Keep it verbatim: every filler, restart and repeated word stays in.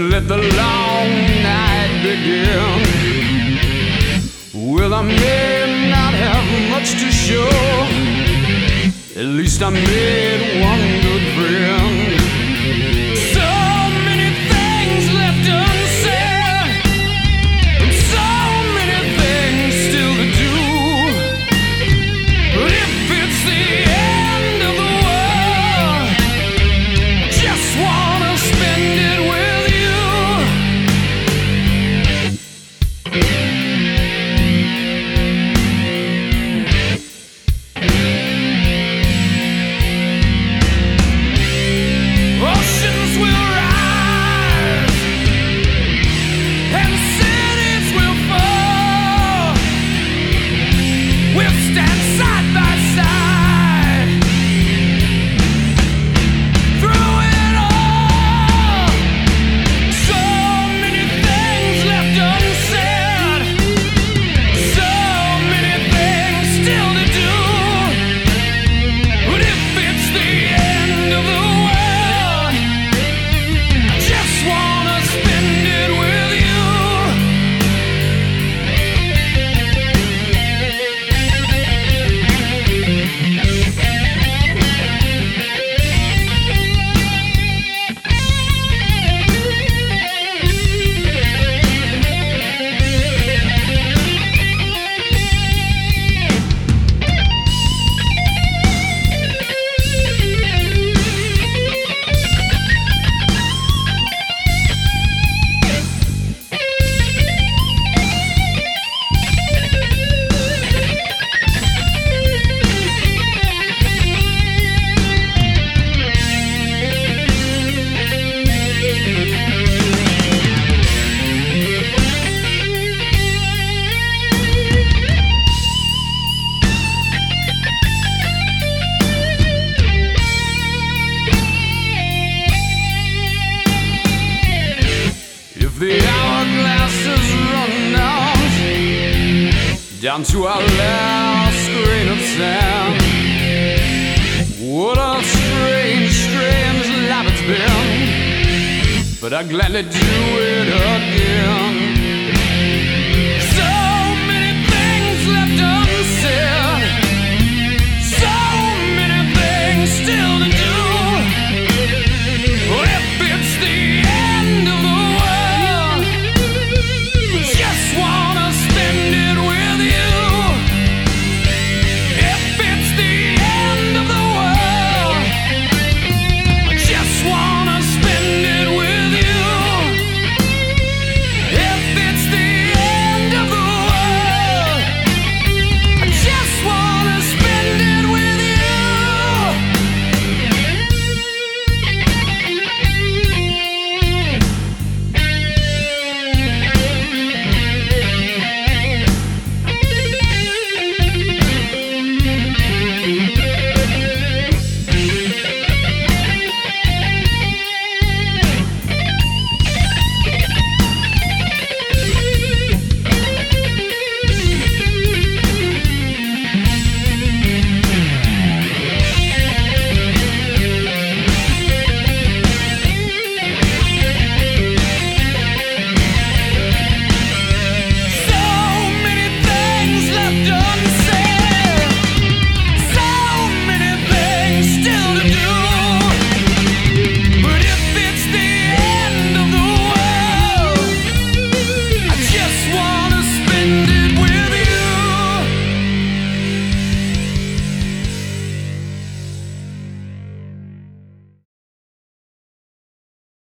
and let the long night begin. Well, I may not have much to show, at least I made one good friend. So many things left unsaid, and so many things still to do. But if it's the end of the world, I just wanna spend it with you. Oceans will rise and cities will fall. We'll stand side by side through it all. So many things left unsaid, so many things still to do. But if it's the end of the world, I just wanna spend it with you. If the hourglass is run out down to our last grain of sand, what a strange, strange life it's been. But I'd gladly do it again.